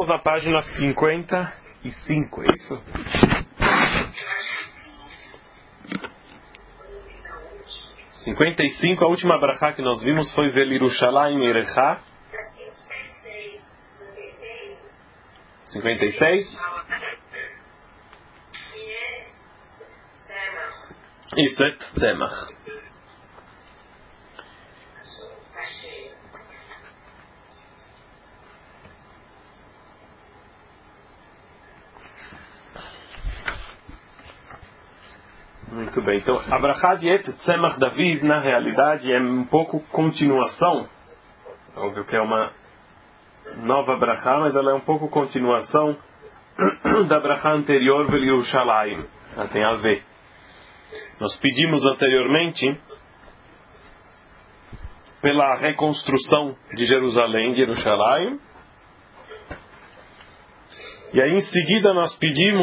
Na página 55, é isso? Cinquenta e cinco, a última brachá que nós vimos foi Velirushalayim Erecha. 56. Isso é Tzemach. Muito bem, então a brachá de Et Tzemach David, na realidade, é um pouco continuação. Óbvio que é uma nova brachá, mas ela é um pouco continuação da brachá anterior, Velirushalayim. Ela tem a ver. Nós pedimos anteriormente pela reconstrução de Jerusalém, de Jerusalém. E aí em seguida nós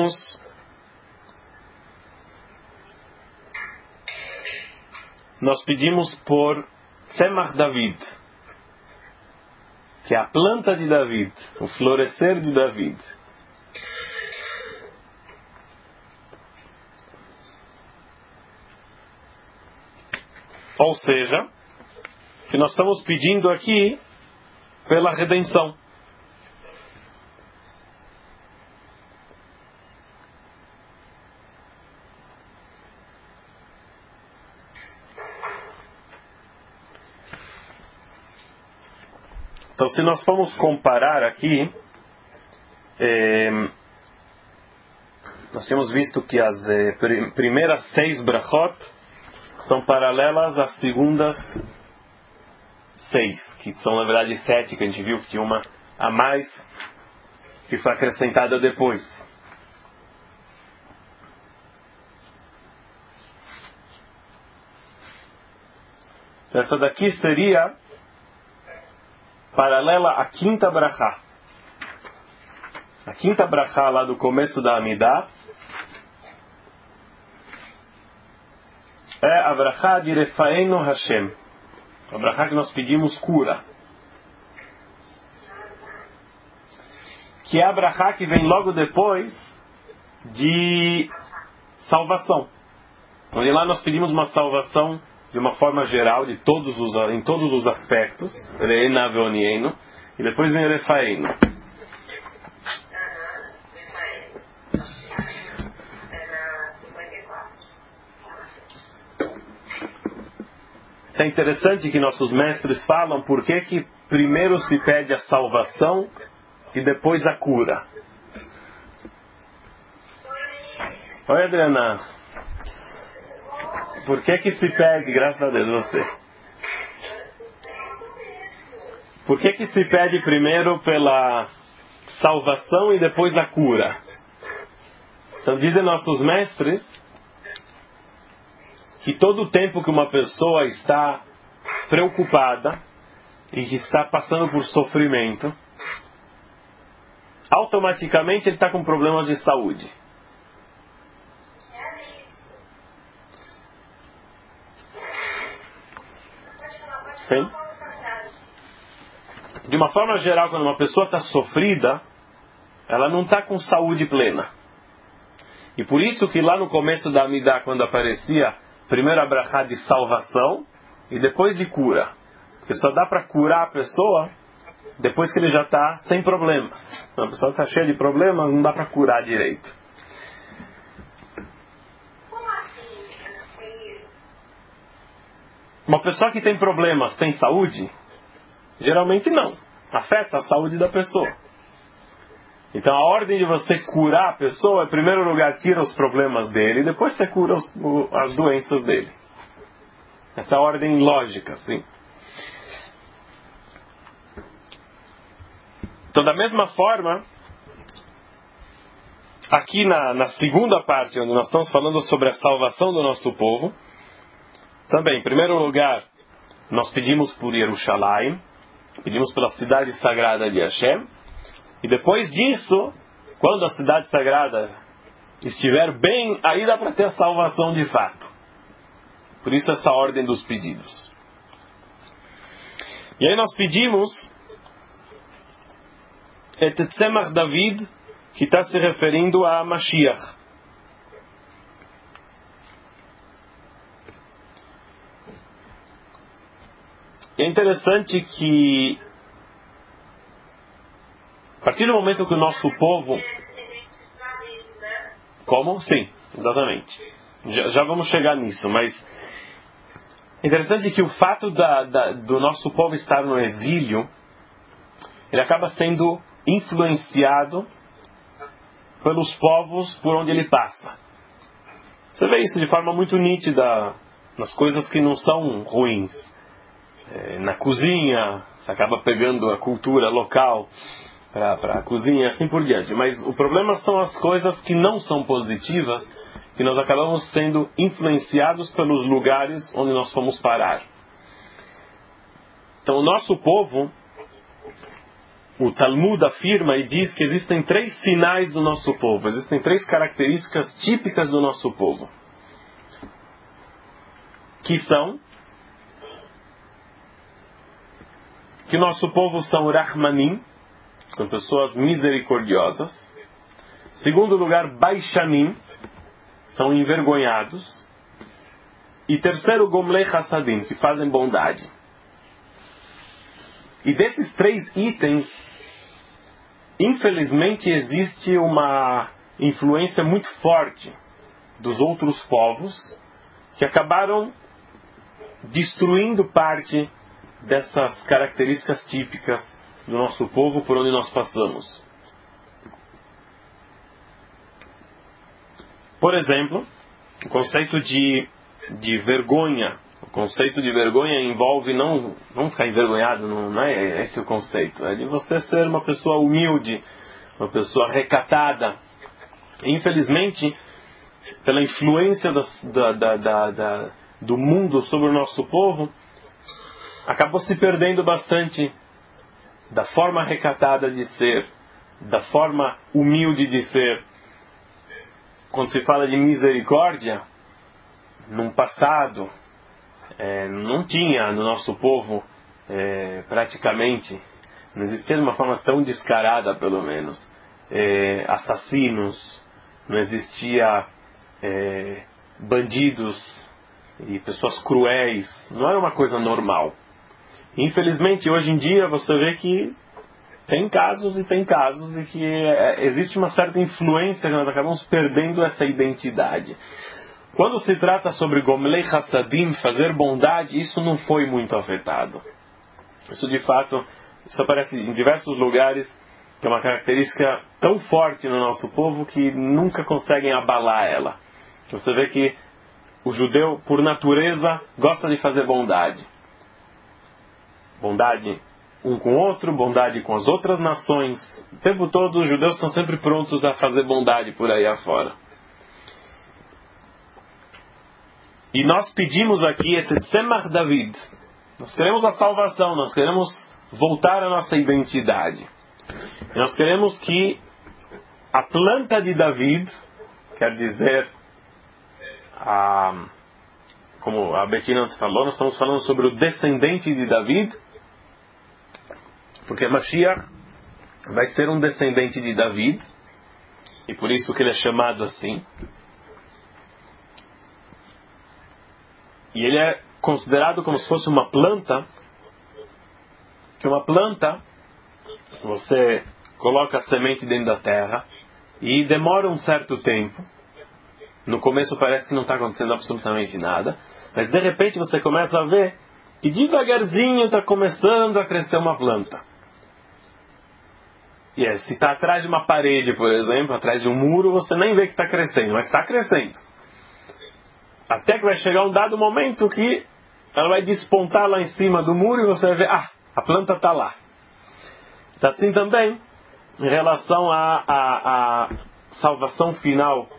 pedimos por Tzemach David, que é a planta de David, o florescer de David. Ou seja, que nós estamos pedindo aqui pela redenção. Então, se nós formos comparar aqui, nós temos visto que as primeiras 6 brachot são paralelas às segundas 6, que são na verdade 7, que a gente viu que tinha uma a mais que foi acrescentada depois. Essa daqui seria paralela à quinta brachá. A quinta brachá lá do começo da Amidah é a brachá de Refaenu Hashem. A brachá que nós pedimos cura. Que é a brachá que vem logo depois de salvação. Então, lá nós pedimos uma salvação de uma forma geral, em todos os aspectos. Re'ena ve'onienu. E depois vem Refaenu. É interessante que nossos mestres falam por que primeiro se pede a salvação e depois a cura. Oi, Adriana. Por que se pede, graças a Deus, você? Por que se pede primeiro pela salvação e depois a cura? Então dizem nossos mestres que todo o tempo que uma pessoa está preocupada e que está passando por sofrimento, automaticamente ele está com problemas de saúde. Sim? De uma forma geral, quando uma pessoa está sofrida, ela não está com saúde plena. E por isso que lá no começo da Amidah, quando aparecia primeiro a brachá de salvação e depois de cura. Porque só dá para curar a pessoa depois que ele já está sem problemas. Então, a pessoa está cheia de problemas, não dá para curar direito. Uma pessoa que tem problemas tem saúde? Geralmente não. Afeta a saúde da pessoa. Então a ordem de você curar a pessoa, em primeiro lugar, tira os problemas dele, e depois você cura as doenças dele. Essa é a ordem lógica, sim. Então, da mesma forma, aqui na segunda parte, onde nós estamos falando sobre a salvação do nosso povo, também, em primeiro lugar, nós pedimos por Jerusalém, pedimos pela cidade sagrada de Hashem, e depois disso, quando a cidade sagrada estiver bem, aí dá para ter a salvação de fato. Por isso essa ordem dos pedidos. E aí nós pedimos é Tzemach David, que está se referindo a Mashiach. É interessante que, a partir do momento que o nosso povo... Como? Sim, exatamente. Já vamos chegar nisso, mas é interessante que o fato do nosso povo estar no exílio, ele acaba sendo influenciado pelos povos por onde ele passa. Você vê isso de forma muito nítida nas coisas que não são ruins. Na cozinha, você acaba pegando a cultura local para a cozinha e assim por diante. Mas o problema são as coisas que não são positivas, que nós acabamos sendo influenciados pelos lugares onde nós fomos parar. Então o nosso povo, o Talmud afirma e diz que existem 3 sinais do nosso povo, existem 3 características típicas do nosso povo, que são que o nosso povo são Rahmanim, são pessoas misericordiosas. Segundo lugar, Baishanim, são envergonhados. E terceiro, Gomlei Hassadim, que fazem bondade. E desses 3 itens, infelizmente existe uma influência muito forte dos outros povos que acabaram destruindo parte dessas características típicas do nosso povo por onde nós passamos. Por exemplo, o conceito de vergonha. O conceito de vergonha envolve não ficar envergonhado, não é esse o conceito. É de você ser uma pessoa humilde, uma pessoa recatada. Infelizmente, pela influência do mundo sobre o nosso povo, acabou se perdendo bastante da forma recatada de ser, da forma humilde de ser. Quando se fala de misericórdia, num passado, não tinha no nosso povo, praticamente, não existia de uma forma tão descarada, pelo menos, assassinos, não existia bandidos e pessoas cruéis, não era uma coisa normal. Infelizmente, hoje em dia, você vê que tem casos e que existe uma certa influência que nós acabamos perdendo essa identidade. Quando se trata sobre Gomlei Hassadim, fazer bondade, isso não foi muito afetado. Isso de fato, isso aparece em diversos lugares, que é uma característica tão forte no nosso povo que nunca conseguem abalar ela. Você vê que o judeu, por natureza, gosta de fazer bondade. Bondade um com o outro, bondade com as outras nações. O tempo todo os judeus estão sempre prontos a fazer bondade por aí afora. E nós pedimos aqui Tzemach David. Nós queremos a salvação, nós queremos voltar à nossa identidade. E nós queremos que a planta de David, quer dizer, como a Betina nos falou, nós estamos falando sobre o descendente de David, porque Mashiach vai ser um descendente de David, e por isso que ele é chamado assim. E ele é considerado como se fosse uma planta, que uma planta, você coloca a semente dentro da terra, e demora um certo tempo. No começo parece que não está acontecendo absolutamente nada, mas de repente você começa a ver que devagarzinho está começando a crescer uma planta. E se está atrás de uma parede, por exemplo, atrás de um muro, você nem vê que está crescendo, mas está crescendo. Até que vai chegar um dado momento que ela vai despontar lá em cima do muro e você vai ver, a planta está lá. Está assim também em relação à salvação final.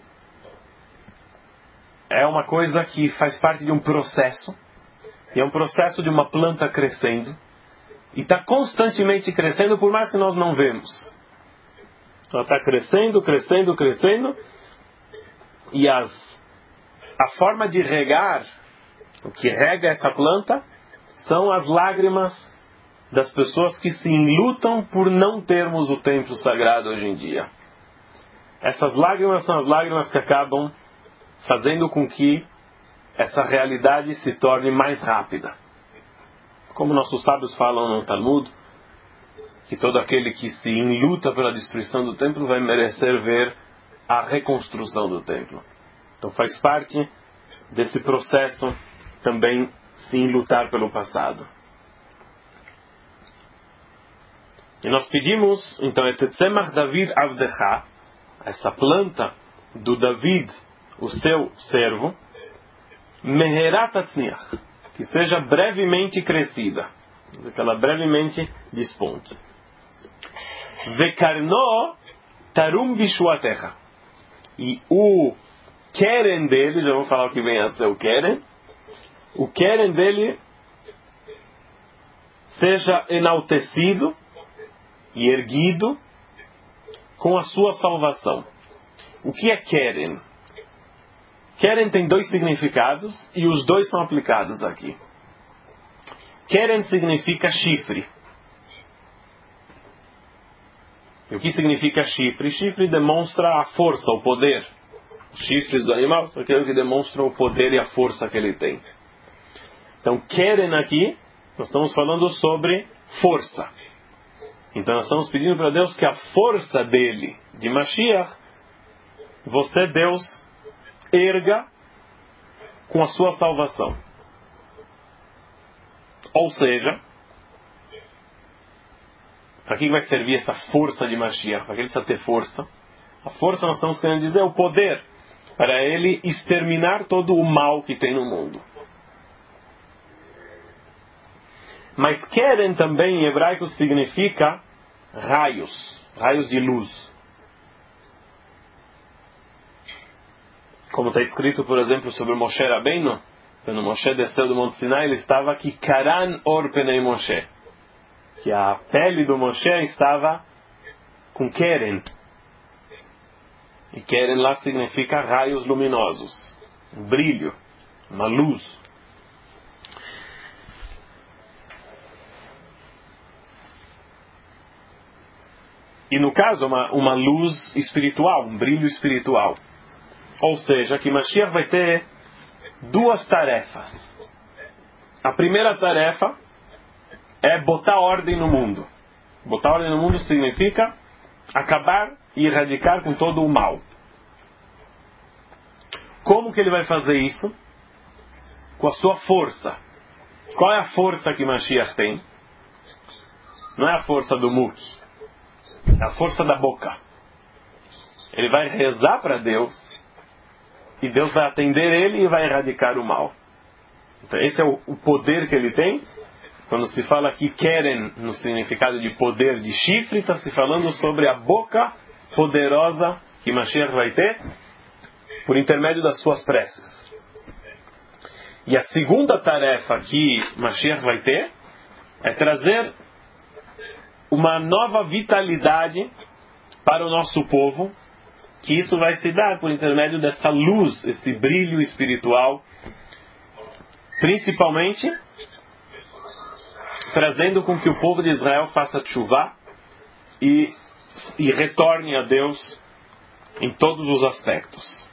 É uma coisa que faz parte de um processo, e é um processo de uma planta crescendo, e está constantemente crescendo, por mais que nós não vemos. Ela está crescendo, crescendo, crescendo, e a forma de regar, o que rega essa planta, são as lágrimas das pessoas que se enlutam por não termos o templo sagrado hoje em dia. Essas lágrimas são as lágrimas que acabam fazendo com que essa realidade se torne mais rápida. Como nossos sábios falam no Talmud, que todo aquele que se enluta pela destruição do templo vai merecer ver a reconstrução do templo. Então faz parte desse processo também se enlutar pelo passado. E nós pedimos, então, Etetzemach David Avdecha, essa planta do David, o seu servo, Meherat Atzniach, que seja brevemente crescida, que ela brevemente desponte. Vekarno Tarum Bishuatecha, e o Keren dele, já vou falar o que vem a ser o Keren dele seja enaltecido e erguido com a sua salvação. O que é Keren? Keren tem dois significados e os dois são aplicados aqui. Keren significa chifre. E o que significa chifre? Chifre demonstra a força, o poder. Os chifres do animal são aquilo que demonstram o poder e a força que ele tem. Então, Keren aqui, nós estamos falando sobre força. Então, nós estamos pedindo para Deus que a força dele, de Mashiach, você, Deus, erga com a sua salvação. Ou seja, para que vai servir essa força de Mashiach? Para que ele precisa ter força? A força, nós estamos querendo dizer, é o poder, para ele exterminar todo o mal que tem no mundo. Mas Keren também em hebraico significa raios, raios de luz. Como está escrito, por exemplo, sobre Moshe Rabbeinu, quando Moshe desceu do Monte Sinai, ele estava que Karan Or Penei Moshe, que a pele do Moshe estava com Keren. E Keren lá significa raios luminosos, um brilho, uma luz. E no caso, uma luz espiritual, um brilho espiritual. Ou seja, que Mashiach vai ter duas tarefas. A primeira tarefa é botar ordem no mundo. Botar ordem no mundo significa acabar e erradicar com todo o mal. Como que ele vai fazer isso? Com a sua força. Qual é a força que Mashiach tem? Não é a força do muque. É a força da boca. Ele vai rezar para Deus e Deus vai atender ele e vai erradicar o mal. Então esse é o poder que ele tem. Quando se fala aqui Keren no significado de poder de chifre, está se falando sobre a boca poderosa que Mashiach vai ter por intermédio das suas preces. E a segunda tarefa que Mashiach vai ter é trazer uma nova vitalidade para o nosso povo, que isso vai se dar por intermédio dessa luz, esse brilho espiritual, principalmente trazendo com que o povo de Israel faça tshuvá e retorne a Deus em todos os aspectos.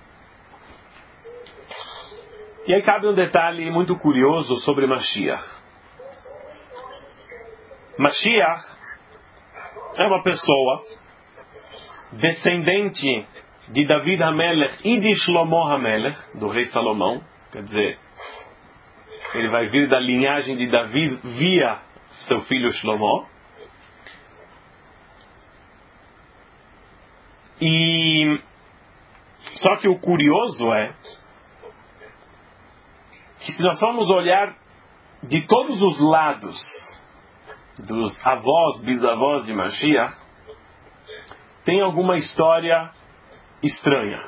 E aí cabe um detalhe muito curioso sobre Mashiach. Mashiach é uma pessoa descendente de David HaMelech e de Shlomo HaMelech, do rei Salomão. Quer dizer, ele vai vir da linhagem de David via seu filho Shlomo. E só que o curioso é que se nós formos olhar de todos os lados dos avós, bisavós de Mashiach, tem alguma história estranha.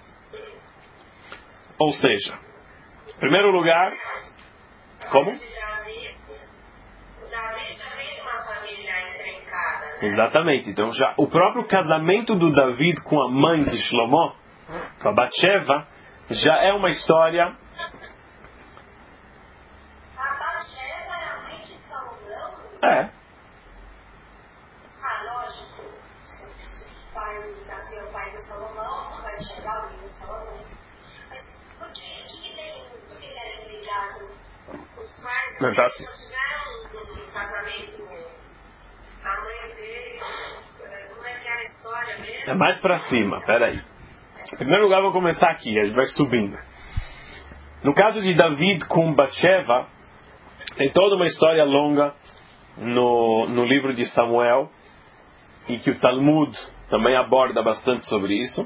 Ou seja, em primeiro lugar, como? Exatamente. Então já o próprio casamento do David com a mãe de Shlomo, com a Batsheva, já é uma história. Não, tá assim. Um casamento com a mãe dele, como é que é a história mesmo? É mais pra cima, peraí. Em primeiro lugar, vamos começar aqui, a gente vai subindo. No caso de David com Batsheva, tem toda uma história longa no livro de Samuel, e que o Talmud também aborda bastante sobre isso,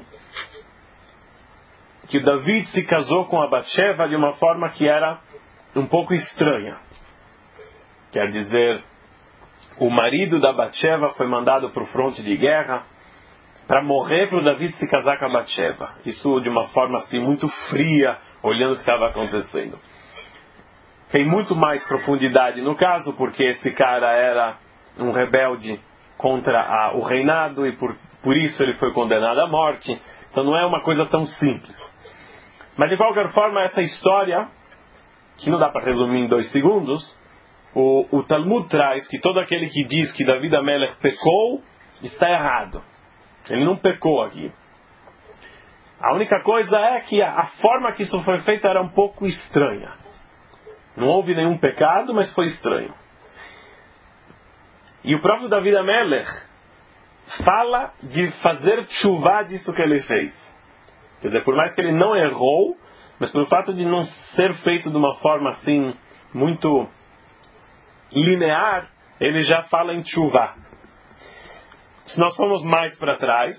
que o David se casou com a Batsheva de uma forma que era um pouco estranha. Quer dizer, o marido da Batsheva foi mandado para o fronte de guerra para morrer para o David se casar com a Batsheva. Isso de uma forma assim muito fria, olhando o que estava acontecendo. Tem muito mais profundidade no caso, porque esse cara era um rebelde contra o reinado e por isso ele foi condenado à morte. Então não é uma coisa tão simples. Mas de qualquer forma, essa história, que não dá para resumir em 2 segundos, o Talmud traz que todo aquele que diz que David Amelech pecou, está errado. Ele não pecou aqui. A única coisa é que a forma que isso foi feito era um pouco estranha. Não houve nenhum pecado, mas foi estranho. E o próprio David Amelech fala de fazer tshuva disso que ele fez. Quer dizer, por mais que ele não errou, mas pelo fato de não ser feito de uma forma assim, muito linear, ele já fala em tshuva. Se nós formos mais para trás,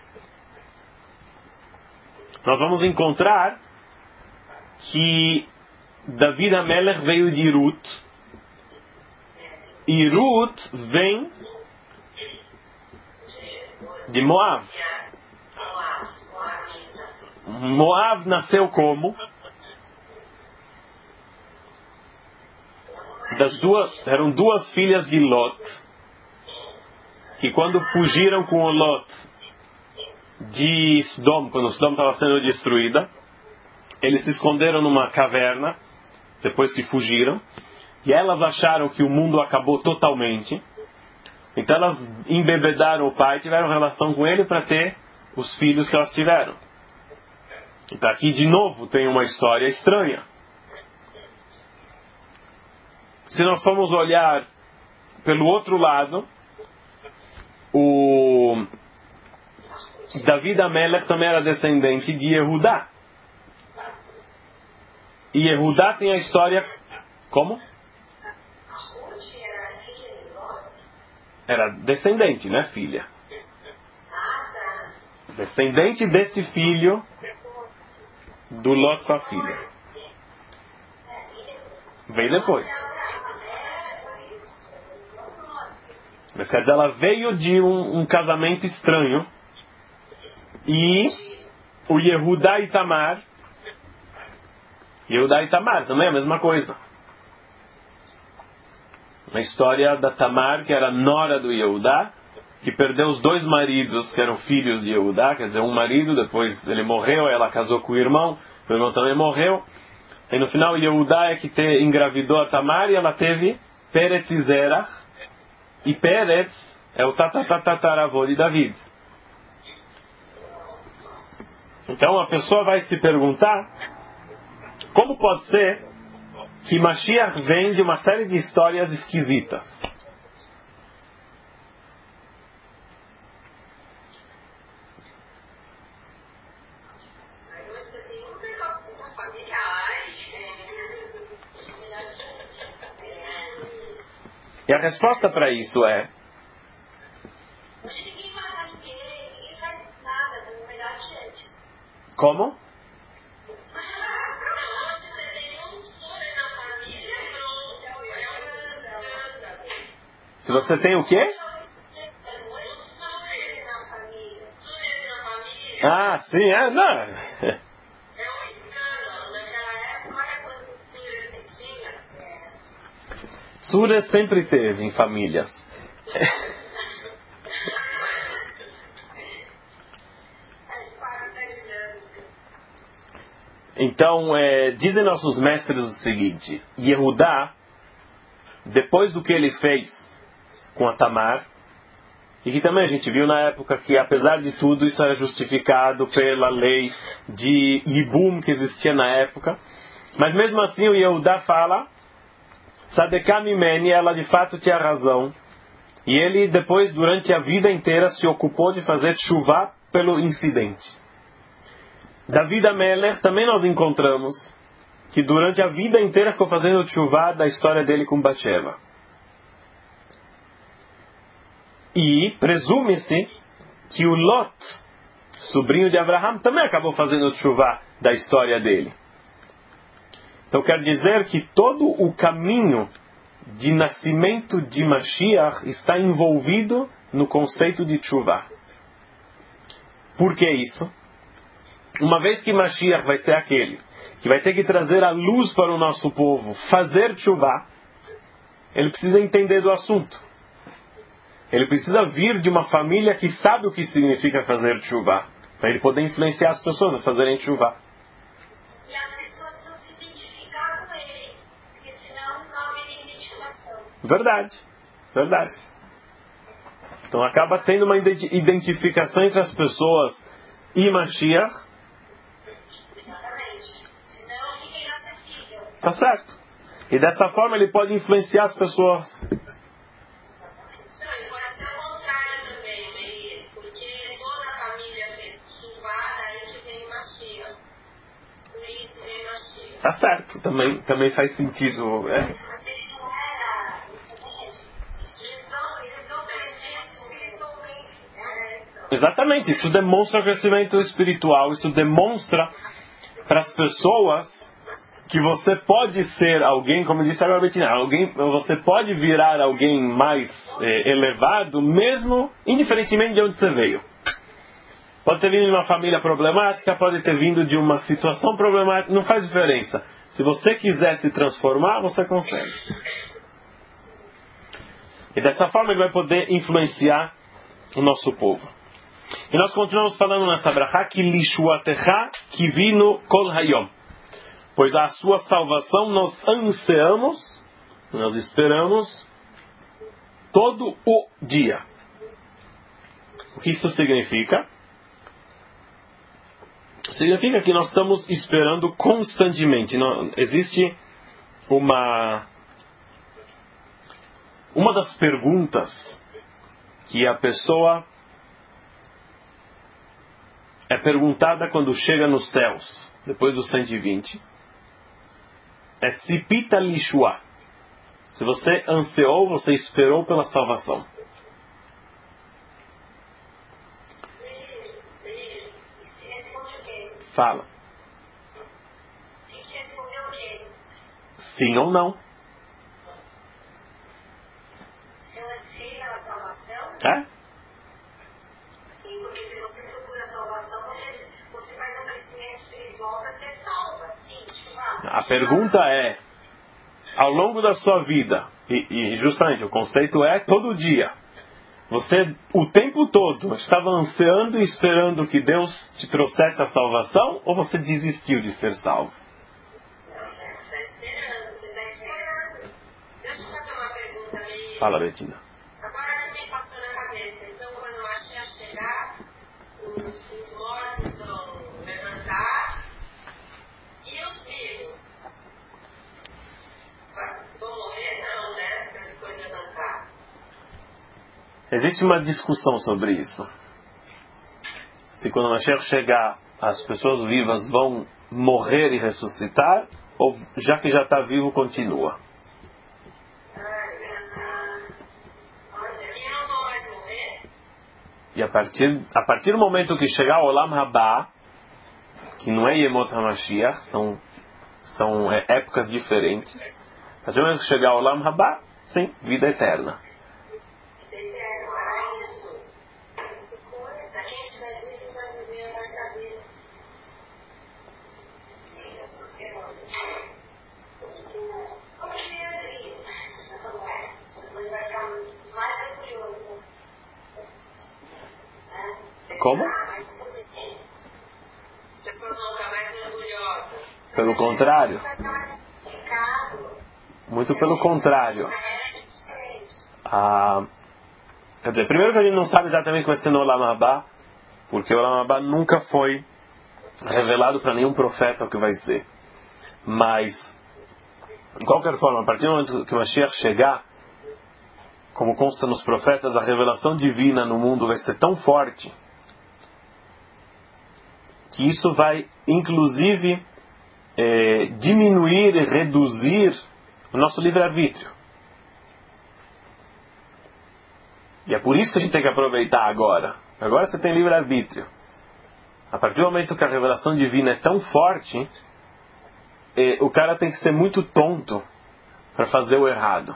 nós vamos encontrar que David Amelech veio de Ruth, e Ruth vem de Moab. Moab nasceu como? Eram 2 filhas de Lot, que quando fugiram com o Lot de Sodom, quando Sodom estava sendo destruída, eles se esconderam numa caverna, depois que fugiram, e elas acharam que o mundo acabou totalmente. Então elas embebedaram o pai, tiveram relação com ele para ter os filhos que elas tiveram. Então aqui de novo tem uma história estranha. Se nós formos olhar pelo outro lado, o David Amelech também era descendente de Yehudá. E Yehudá tem a história como? Era descendente, né, filha? Descendente desse filho do Lot com a filha. Veio depois. Mas quer dizer, ela veio de um casamento estranho. E o Yehudá e Tamar. Yehudá e Tamar também é a mesma coisa. Uma história da Tamar, que era nora do Yehudá, que perdeu os 2 maridos que eram filhos de Yehudá, quer dizer, um marido, depois ele morreu, ela casou com o irmão também morreu, e no final Yehudá é que engravidou a Tamar e ela teve Peretz e Zerach, e Peretz é o tatataravô de David. Então a pessoa vai se perguntar, como pode ser que Mashiach vem de uma série de histórias esquisitas? E a resposta para isso é: Ninguém mata ninguém, ninguém faz nada, na verdade, gente. como? Você tem um Sura na família, pronto, é um Se você tem o quê? Sura na família. Sura na família. Ah, sim, não. É um escândalo. Naquela época, olha quantos Suras você tinha. Sura sempre teve em famílias. Então, dizem nossos mestres o seguinte: Yehudá, depois do que ele fez com a Tamar, e que também a gente viu na época que, apesar de tudo, isso era justificado pela lei de Yibum que existia na época, mas mesmo assim o Yehudá fala: Tzadekah mimeni, ela de fato tinha razão. E ele depois, durante a vida inteira, se ocupou de fazer tshuva pelo incidente. David Ameller, também nós encontramos que durante a vida inteira ficou fazendo tshuva da história dele com Batsheva. E presume-se que o Lot, sobrinho de Abraham, também acabou fazendo tshuva da história dele. Então quer dizer que todo o caminho de nascimento de Mashiach está envolvido no conceito de tshuva. Por que isso? Uma vez que Mashiach vai ser aquele que vai ter que trazer a luz para o nosso povo, fazer tshuva, ele precisa entender do assunto. Ele precisa vir de uma família que sabe o que significa fazer tshuva, para ele poder influenciar as pessoas a fazerem tshuva. E as pessoas precisam se identificar com ele, porque senão não há identificação. Verdade, verdade. Então acaba tendo uma identificação entre as pessoas e Mashiach. Exatamente. Senão fica inacessível. Tá certo. E dessa forma ele pode influenciar as pessoas. Não, e pode ser o contrário também, Meir, porque toda a família fez tshuva, daí que vem Mashiach. Por isso vem Mashiach. Tá certo, também faz sentido. É. Mas ele não era. Eles são presentes espiritualmente. Exatamente, isso demonstra crescimento espiritual, isso demonstra para as pessoas que você pode ser alguém, como disse agora Betina, você pode virar alguém mais elevado, mesmo indiferentemente de onde você veio. Pode ter vindo de uma família problemática, pode ter vindo de uma situação problemática, não faz diferença. Se você quiser se transformar, você consegue. E dessa forma ele vai poder influenciar o nosso povo. E nós continuamos falando nessa brachá que lishuatecha kivinu kol hayom. Pois a sua salvação nós ansiamos, nós esperamos todo o dia. O que isso significa? Significa que nós estamos esperando constantemente. Existe uma das perguntas que a pessoa é perguntada quando chega nos céus, depois dos 120, é tzipita lishua. Se você ansiou, você esperou pela salvação. Fala. Tem que responder o quê? Sim ou não? Eu ansei pela salvação? É? Sim, porque se você procura a salvação, você faz um crescimento espiritual para ser salva. Sim, tipo, A pergunta é, ao longo da sua vida, e justamente o conceito é todo dia, você o tempo todo estava ansiando e esperando que Deus te trouxesse a salvação, ou você desistiu de ser salvo? Você está esperando, você está esperando. Deixa eu fazer uma pergunta aí. Fala, Betina. Agora que me passou na cabeça, então quando o Mashiach chegar, os mortos vão levantar e os vivos vão morrer não, né? Para depois levantar. Existe uma discussão sobre isso. Se quando o Mashiach chegar, as pessoas vivas vão morrer e ressuscitar, ou já que já está vivo, continua. E não vão mais morrer? E a partir do momento que chegar o Olam Haba, que não é Yemot HaMashiach, são épocas diferentes. A partir do momento que chegar o Olam Haba, sim, vida eterna. Como? As pessoas vão ficar mais orgulhosas. Pelo contrário. Vai ficar mais complicado. Muito pelo contrário. Quer dizer, primeiro que a gente não sabe exatamente o que vai ser no Olam Haba, porque o Olam Haba nunca foi revelado para nenhum profeta o que vai ser. Mas De qualquer forma, a partir do momento que o Mashiach chegar, como consta nos profetas, a revelação divina no mundo vai ser tão forte que isso vai, inclusive, diminuir e reduzir o nosso livre-arbítrio. E é por isso que a gente tem que aproveitar agora. Agora você tem livre-arbítrio. A partir do momento que a revelação divina é tão forte, o cara tem que ser muito tonto para fazer o errado.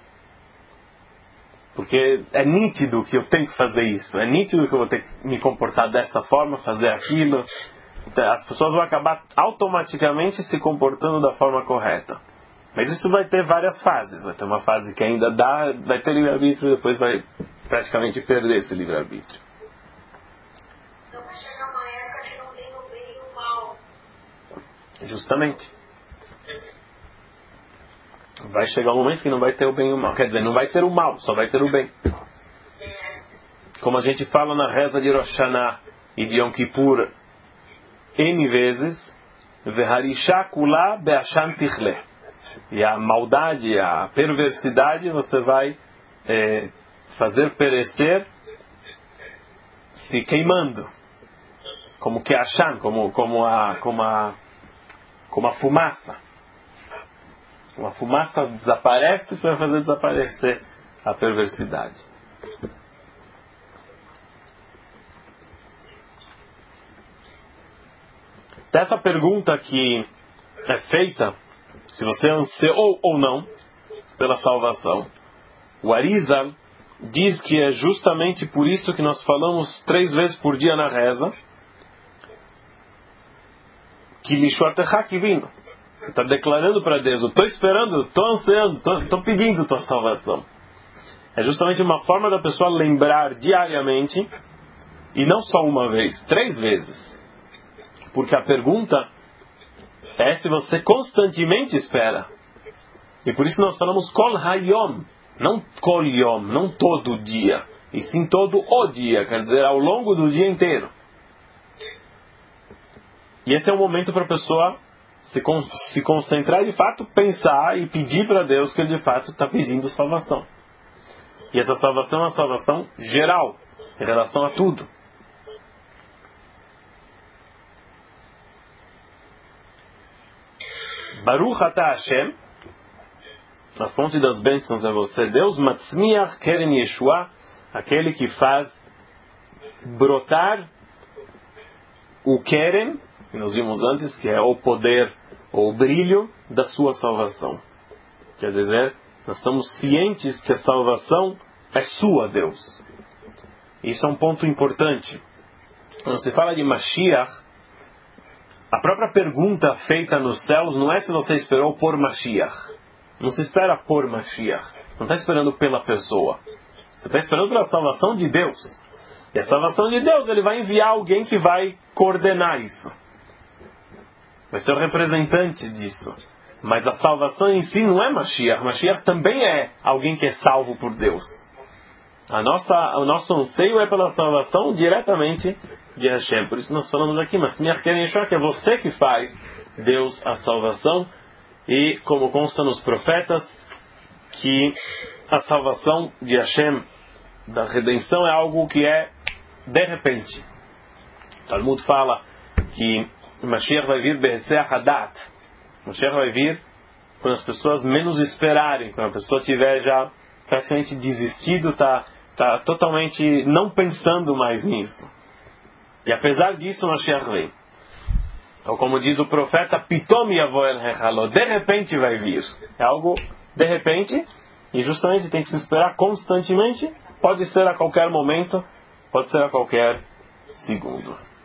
Porque é nítido que eu tenho que fazer isso. É nítido que eu vou ter que me comportar dessa forma, fazer aquilo. Então, as pessoas vão acabar automaticamente se comportando da forma correta. Mas isso vai ter várias fases. Vai ter uma fase que ainda vai ter livre-arbítrio e depois vai praticamente perder esse livre-arbítrio. Então vai chegar uma época que não tem o bem e o mal. Justamente. Vai chegar um momento que não vai ter o bem e o mal. Quer dizer, não vai ter o mal, só vai ter o bem. Como a gente fala na reza de Rosh Hashanah e de Yom Kippur N vezes, Veharisha kula be'ashan tichle. E a maldade, a perversidade você vai fazer perecer se queimando. Como que ashan, como a fumaça. Uma fumaça desaparece, você vai fazer desaparecer a perversidade. Essa pergunta que é feita, se você ansiou ou não pela salvação, o Arizal diz que é justamente por isso que nós falamos 3 vezes por dia na reza, que Lishuatecha Kivino. Você está declarando para Deus, eu estou esperando, estou ansiando, estou pedindo tua salvação. É justamente uma forma da pessoa lembrar diariamente, e não só uma vez, 3 vezes. Porque a pergunta é se você constantemente espera. E por isso nós falamos Kol Hayom, não Kol Yom, não todo dia, e sim todo o dia, quer dizer, ao longo do dia inteiro. E esse é o momento para a pessoa se concentrar e de fato pensar e pedir para Deus que ele de fato está pedindo salvação. E essa salvação é uma salvação geral, em relação a tudo. Baruch atah Hashem, a fonte das bênçãos é você, Deus, Matzmiach Keren Yeshua, aquele que faz brotar o Keren, que nós vimos antes, que é o poder, ou o brilho da sua salvação. Quer dizer, nós estamos cientes que a salvação é sua, Deus. Isso é um ponto importante. Quando se fala de Mashiach, a própria pergunta feita nos céus não é se você esperou por Mashiach. Não se espera por Mashiach. Não está esperando pela pessoa. Você está esperando pela salvação de Deus. E a salvação de Deus, ele vai enviar alguém que vai coordenar isso. Vai ser o representante disso. Mas a salvação em si não é Mashiach. Mashiach também é alguém que é salvo por Deus. O nosso anseio é pela salvação diretamente de Hashem. Por isso nós falamos aqui, mas que é você que faz Deus a salvação. E como consta nos profetas, que a salvação de Hashem, da redenção, é algo que é de repente. O Talmud fala que Mashiach vai vir Beheseach Hadat. Mashiach vai vir quando as pessoas menos esperarem, quando a pessoa tiver já praticamente desistido, está totalmente não pensando mais nisso. E apesar disso, Mashiach vem. Então, como diz o profeta, Pitom yavo el hechalo, de repente vai vir. É algo de repente, e justamente tem que se esperar constantemente. Pode ser a qualquer momento, pode ser a qualquer segundo.